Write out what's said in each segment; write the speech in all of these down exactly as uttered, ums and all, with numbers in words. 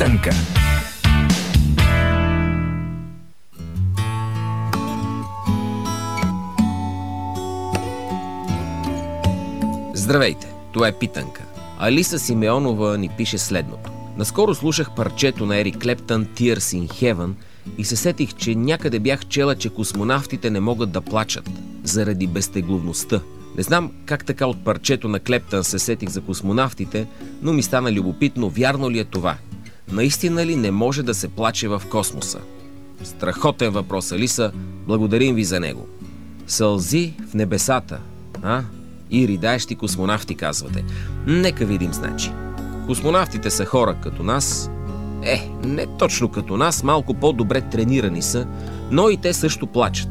питанка. Здравейте, това е Питанка. Алиса Симеонова ни пише следното. Наскоро слушах парчето на Ерик Клептън Tears in Heaven и се сетих, че някъде бях чела, че космонавтите не могат да плачат заради безтегловността. Не знам как така от парчето на Клептън се сетих за космонавтите, но ми стана любопитно, вярно ли е това? Наистина ли не може да се плаче в космоса? Страхотен въпрос, Алиса. Благодарим ви за него. Сълзи в небесата, а? И ридаещи космонавти, казвате. Нека видим, значи. Космонавтите са хора като нас. Е, не точно като нас, малко по-добре тренирани са, но и те също плачат.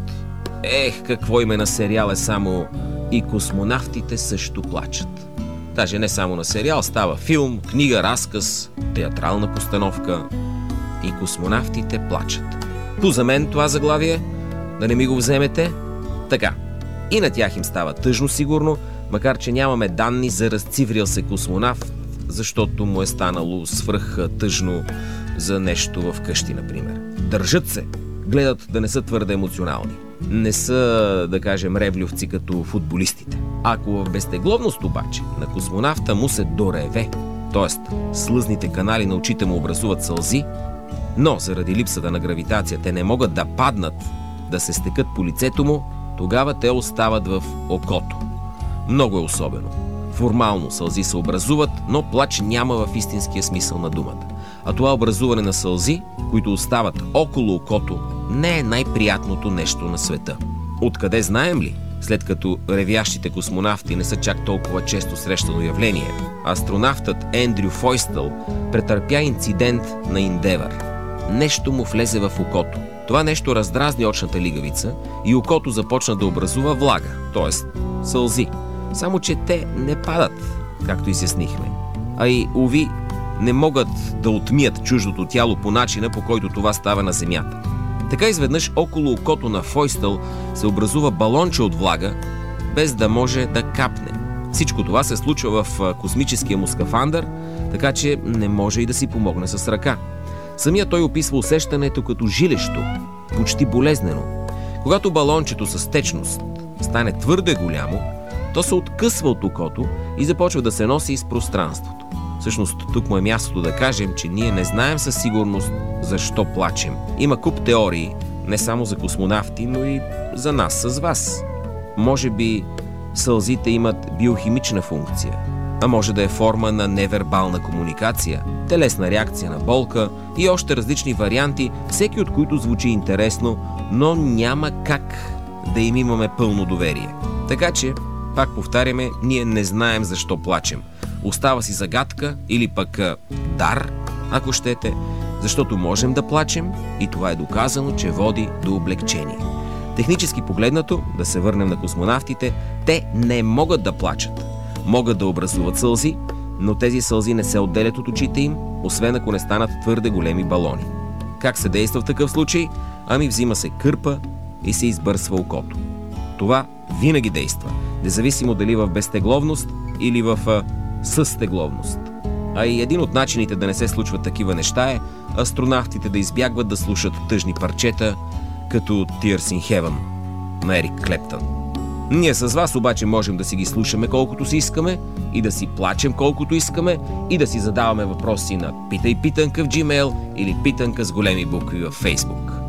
Ех, какво име на сериал е само "И космонавтите също плачат". Даже не само на сериал, става филм, книга, разказ, театрална постановка. "И космонавтите плачат". Ту за мен това заглавие, да не ми го вземете. Така, и на тях им става тъжно сигурно, макар че нямаме данни за разциврил се космонавт, защото му е станало свръх тъжно за нещо в къщи, например. Държат се, гледат да не са твърде емоционални. Не са, да кажем, ревлювци като футболистите. Ако в безтегловност обаче на космонавта му се дореве, т.е. слъзните канали на очите му образуват сълзи, но заради липсата на гравитация те не могат да паднат, да се стекат по лицето му, тогава те остават в окото. Много е особено. Формално сълзи се образуват, но плач няма в истинския смисъл на думата. А това образуване на сълзи, които остават около окото, не е най-приятното нещо на света. Откъде знаем ли, след като ревящите космонавти не са чак толкова често срещано явление? Астронавтът Ендрю Фойстъл претърпя инцидент на Индевър. Нещо му влезе в окото. Това нещо раздразни очната лигавица и окото започна да образува влага, т.е. сълзи. Само че те не падат, както изяснихме. А и, уви, не могат да отмият чуждото тяло по начина, по който това става на Земята. Така изведнъж около окото на Фойстъл се образува балонче от влага, без да може да капне. Всичко това се случва в космическия му скафандър, така че не може и да си помогне с ръка. Самия той описва усещането като жилещо, почти болезнено. Когато балончето с течност стане твърде голямо, то се откъсва от окото и започва да се носи из пространството. Всъщност, тук му е мястото да кажем, че ние не знаем със сигурност защо плачем. Има куп теории, не само за космонавти, но и за нас с вас. Може би сълзите имат биохимична функция, а може да е форма на невербална комуникация, телесна реакция на болка и още различни варианти, всеки от които звучи интересно, но няма как да им имаме пълно доверие. Така че, пак повтаряме, ние не знаем защо плачем. Остава си загадка или пък дар, ако щете, защото можем да плачем и това е доказано, че води до облегчение. Технически погледнато, да се върнем на космонавтите, те не могат да плачат. Могат да образуват сълзи, но тези сълзи не се отделят от очите им, освен ако не станат твърде големи балони. Как се действа в такъв случай? Ами взима се кърпа и се избърсва окото. Това винаги действа, независимо дали в безтегловност или в а, състегловност. А и един от начините да не се случват такива неща е астронавтите да избягват да слушат тъжни парчета, като Tears in Heaven на Ерик Клептън. Ние с вас обаче можем да си ги слушаме колкото си искаме и да си плачем колкото искаме и да си задаваме въпроси на Питай Питанка в Gmail или Питанка с големи букви във Facebook.